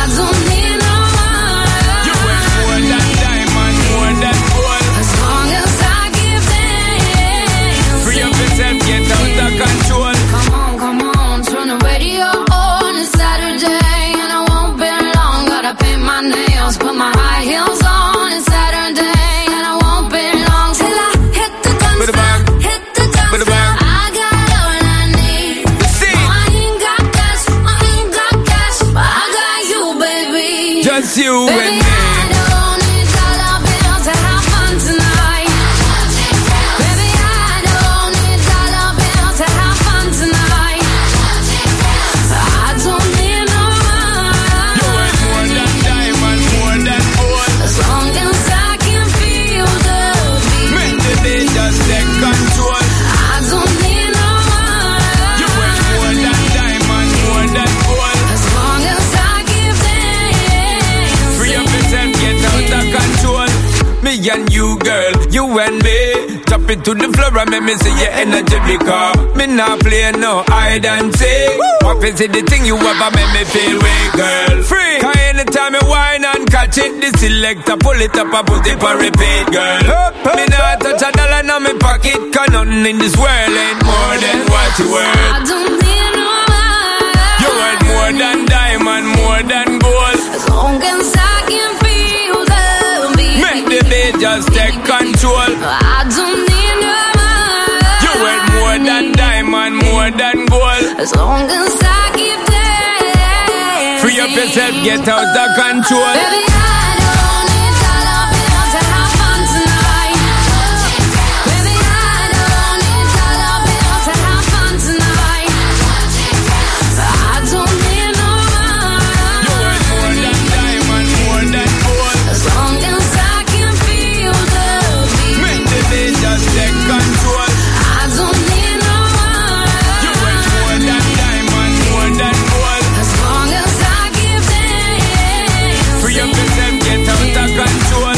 don't need no more. You want more than diamond, more than gold. As long as I give thanks. Free up yourself, get out of control. Come on, turn the radio on. It's Saturday and I won't be long. Gotta paint my nails, put my high heels on. It's Saturday and I won't be long till I hit the dance floor. Hit the dance floor. I got all I need. No, I ain't got cash, but I got you, baby. Just you Baby, and me. I don't need dollar bills to have fun tonight. Baby, I don't need dollar bills to have fun tonight. I don't need no more. You want more than diamond, more than gold. As long as I can feel the beat. Make the day just take control. I don't need no more. You want more than diamond, more than gold. As long as I give thanks. Free up yourself, get out of control. Me and you, girl, you and me. Drop it to the floor and make me see your energy because me not play no hide and seek. What is it the thing you ever make me feel weak, girl? Free. Cause anytime you whine and catch it, the selector pull it up and put it for repeat, girl. Me not touch a dollar in my pocket, cause nothing in this world ain't more than what you worth. I don't need no more. You want more than diamond, more than gold. As long as I can feel the beat. Make the beat just take control. I don't need no more. You want more than diamond, more than gold. As long as I give thanks. Free up yourself, get out of control. Baby, I don't need dollar bills to have fun tonight. Baby, I don't need dollar bills to have fun tonight. I don't need no more. You want more than diamond, more than gold. As long as I can feel the beat. Make the beat just take control. I don't need no more. You want more than diamond, more than gold. As long as I give thanks. Free up yourself, get out of control.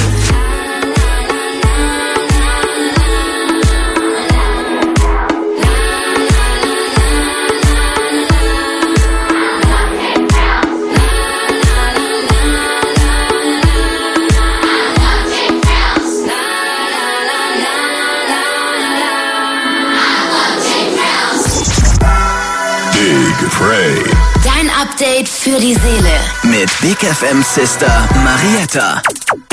Big Pray. Dein Update für die Seele. Mit Big FM Sister Marietta.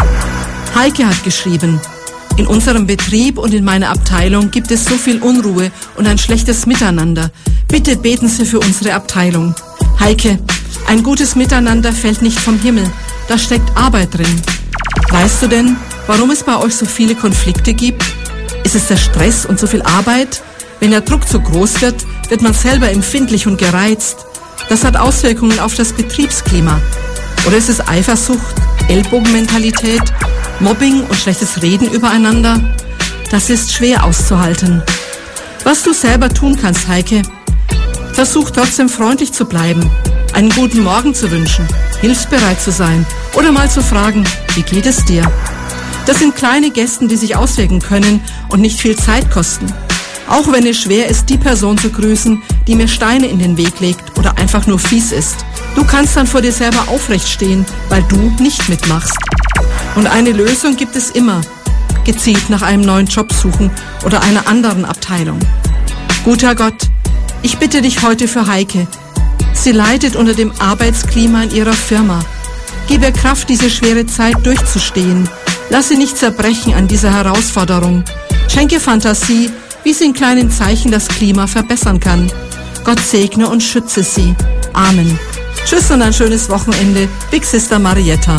Heike hat geschrieben: In unserem Betrieb und in meiner Abteilung gibt es so viel Unruhe und ein schlechtes Miteinander. Bitte beten Sie für unsere Abteilung. Heike, ein gutes Miteinander fällt nicht vom Himmel. Da steckt Arbeit drin. Weißt du denn, warum es bei euch so viele Konflikte gibt? Ist es der Stress und so viel Arbeit? Wenn der Druck zu groß wird, wird man selber empfindlich und gereizt. Das hat Auswirkungen auf das Betriebsklima. Oder ist es Eifersucht, Ellbogenmentalität, Mobbing und schlechtes Reden übereinander? Das ist schwer auszuhalten. Was du selber tun kannst, Heike: Versuch trotzdem freundlich zu bleiben, einen guten Morgen zu wünschen, hilfsbereit zu sein oder mal zu fragen, wie geht es dir? Das sind kleine Gesten, die sich auswirken können und nicht viel Zeit kosten. Auch wenn es schwer ist, die Person zu grüßen, die mir Steine in den Weg legt oder einfach nur fies ist. Du kannst dann vor dir selber aufrecht stehen, weil du nicht mitmachst. Und eine Lösung gibt es immer. Gezielt nach einem neuen Job suchen oder einer anderen Abteilung. Guter Gott, ich bitte dich heute für Heike. Sie leidet unter dem Arbeitsklima in ihrer Firma. Gib ihr Kraft, diese schwere Zeit durchzustehen. Lass sie nicht zerbrechen an dieser Herausforderung. Schenke Fantasie, wie sie in kleinen Zeichen das Klima verbessern kann. Gott segne und schütze sie. Amen. Tschüss und ein schönes Wochenende. Big Sister Marietta.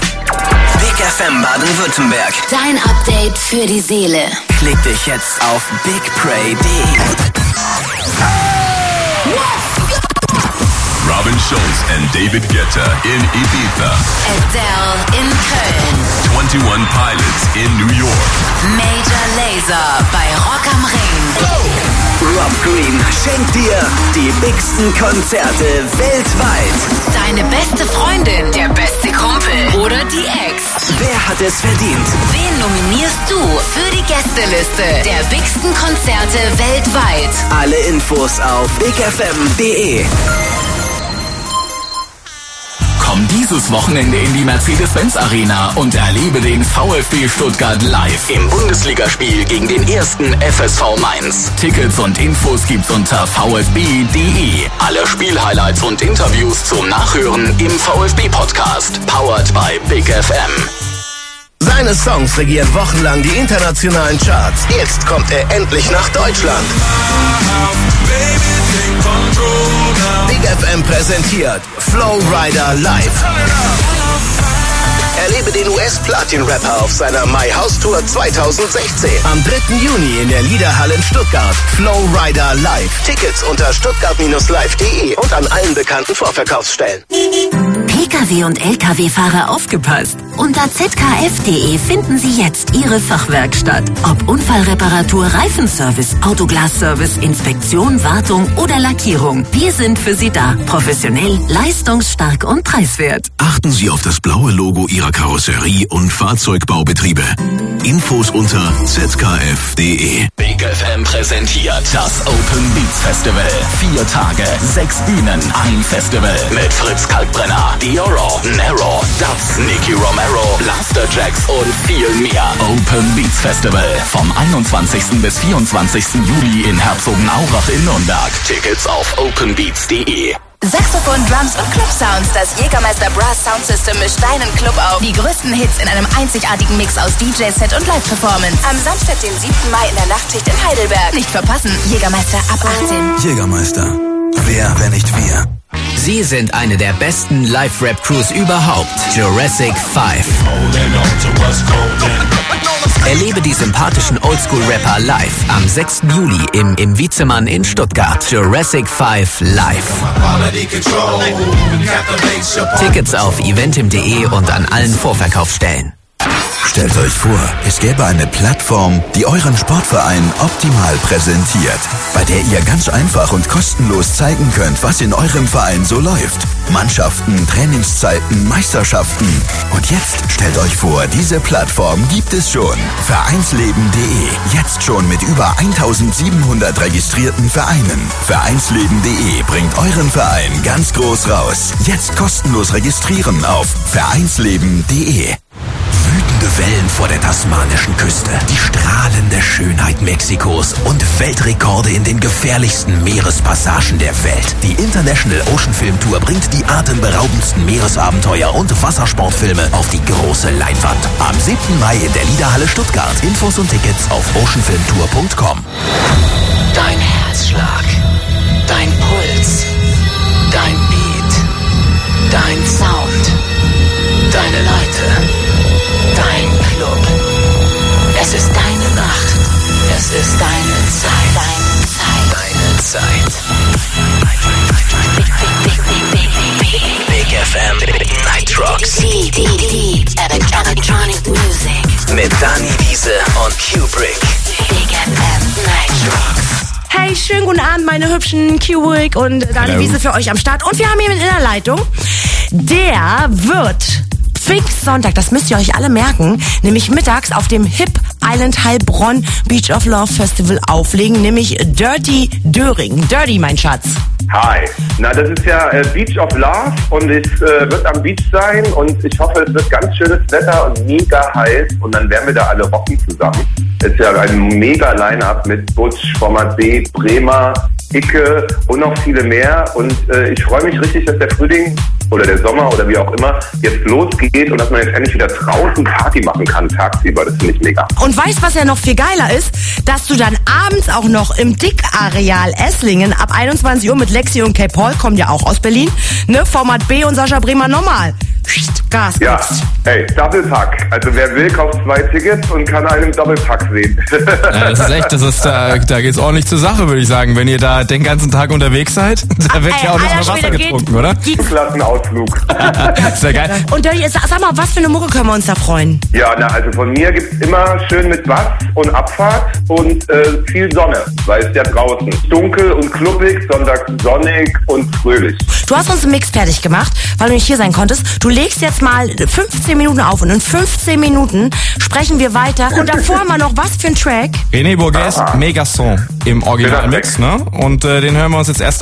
Big FM Baden-Württemberg. Dein Update für die Seele. Klick dich jetzt auf bigpray.de. Robin Schulz and David Guetta in Ibiza. Adele in Köln. 21 Pilots in New York. Major Lazer bei Rock am Ring. Rob Green schenkt dir die bigsten Konzerte weltweit. Deine beste Freundin, der beste Kumpel oder die Ex. Wer hat es verdient? Wen nominierst du für die Gästeliste der bigsten Konzerte weltweit? Alle Infos auf bigfm.de. Komm dieses Wochenende in die Mercedes-Benz Arena und erlebe den VfB Stuttgart live im Bundesligaspiel gegen den ersten FSV Mainz. Tickets und Infos gibt's unter vfb.de. Alle Spielhighlights und Interviews zum Nachhören im VfB-Podcast. Powered by Big FM. Seine Songs regieren wochenlang die internationalen Charts. Jetzt kommt er endlich nach Deutschland. Big FM präsentiert Flow Rider Live. Erlebe den US-Platin-Rapper auf seiner My House Tour 2016. Am 3. Juni in der Liederhalle in Stuttgart. Flow Rider Live. Tickets unter stuttgart-live.de und an allen bekannten Vorverkaufsstellen. Pkw- und Lkw-Fahrer aufgepasst. Unter zkf.de finden Sie jetzt Ihre Fachwerkstatt. Ob Unfallreparatur, Reifenservice, Autoglasservice, Inspektion, Wartung oder Lackierung. Wir sind für Sie da. Professionell, leistungsstark und preiswert. Achten Sie auf das blaue Logo Ihrer Karosserie- und Fahrzeugbaubetriebe. Infos unter zkf.de. Big FM präsentiert das Open Beats Festival. 4 Tage, 6 Bühnen, ein Festival mit Fritz Kalkbrenner, Dioro, Nero, Dubs, Nicky Romero, Blaster Jacks und viel mehr. Open Beats Festival vom 21. bis 24. Juli in Herzogenaurach in Nürnberg. Tickets auf openbeats.de. Saxophon, Drums und Club-Sounds. Das Jägermeister Brass Sound System mischt deinen Club auf. Die größten Hits in einem einzigartigen Mix aus DJ-Set und Live-Performance. Am Samstag, den 7. Mai in der Nachtschicht in Heidelberg. Nicht verpassen. Jägermeister ab 18. Jägermeister. Wer, wenn nicht wir? Sie sind eine der besten Live-Rap-Crews überhaupt. Jurassic 5. Erlebe die sympathischen Oldschool-Rapper live am 6. Juli im Wiezemann in Stuttgart. Jurassic 5 live. Tickets auf eventim.de und an allen Vorverkaufsstellen. Stellt euch vor, es gäbe eine Plattform, die euren Sportverein optimal präsentiert, bei der ihr ganz einfach und kostenlos zeigen könnt, was in eurem Verein so läuft. Mannschaften, Trainingszeiten, Meisterschaften. Und jetzt stellt euch vor, diese Plattform gibt es schon. Vereinsleben.de. Jetzt schon mit über 1700 registrierten Vereinen. Vereinsleben.de bringt euren Verein ganz groß raus. Jetzt kostenlos registrieren auf vereinsleben.de. Wütende Wellen vor der tasmanischen Küste, die strahlende Schönheit Mexikos und Weltrekorde in den gefährlichsten Meerespassagen der Welt. Die International Ocean Film Tour bringt die atemberaubendsten Meeresabenteuer und Wassersportfilme auf die große Leinwand. Am 7. Mai in der Liederhalle Stuttgart. Infos und Tickets auf oceanfilmtour.com. Dein Herzschlag, dein Puls, dein Beat, dein Sound, deine Leute. Dein Club. Es ist deine Nacht. Es ist deine Zeit. Deine Zeit. Big FM Night Rocks. Deep Electronic Music. Mit Dani Wiese und Kubrick. Big FM Night Rocks. Hey, schönen guten Abend, meine hübschen Kubrick und Dani Wiese für euch am Start. Und wir haben jemanden in der Leitung, der wird Pfingstsonntag, das müsst ihr euch alle merken, nämlich mittags auf dem Hip Island Heilbronn Beach of Love Festival auflegen, nämlich Dirty Döring. Dirty, mein Schatz. Hi. Na, das ist ja Beach of Love und es wird am Beach sein und ich hoffe, es wird ganz schönes Wetter und mega heiß und dann werden wir da alle rocken zusammen. Es ist ja ein mega Line-Up mit Butch, Format B, Bremer, Icke und noch viele mehr und ich freue mich richtig, dass der Frühling oder der Sommer oder wie auch immer jetzt losgeht und dass man jetzt endlich wieder draußen Party machen kann tagsüber. Das finde ich mega. Und weißt, was ja noch viel geiler ist? Dass du dann abends auch noch im Dick-Areal Esslingen ab 21 Uhr mit Lexi und Kay Paul, kommen ja auch aus Berlin, ne? Format B und Sascha Bremer normal. Gas. Ja, hey, Doppelpack. Also wer will, kauft 2 Tickets und kann einen Doppelpack sehen. Ja, das ist echt, da geht's ordentlich zur Sache, würde ich sagen. Wenn ihr da den ganzen Tag unterwegs seid, da wird ja auch nicht mehr Wasser getrunken, oder? Klassenausflug. Sehr geil. Und sag mal, was für eine Mucke können wir uns da freuen? Ja, na, also von mir gibt's immer schön mit Bass und Abfahrt und viel Sonne, weil es ja draußen dunkel und kluppig, Sonntag sonnig und fröhlich. Du hast uns einen Mix fertig gemacht, weil du nicht hier sein konntest. Du legst jetzt mal 15 Minuten auf und in 15 Minuten sprechen wir weiter. Und davor haben wir noch was für ein Track? René Bourgues, Mega Song im Originalmix, ne? Und den hören wir uns jetzt erst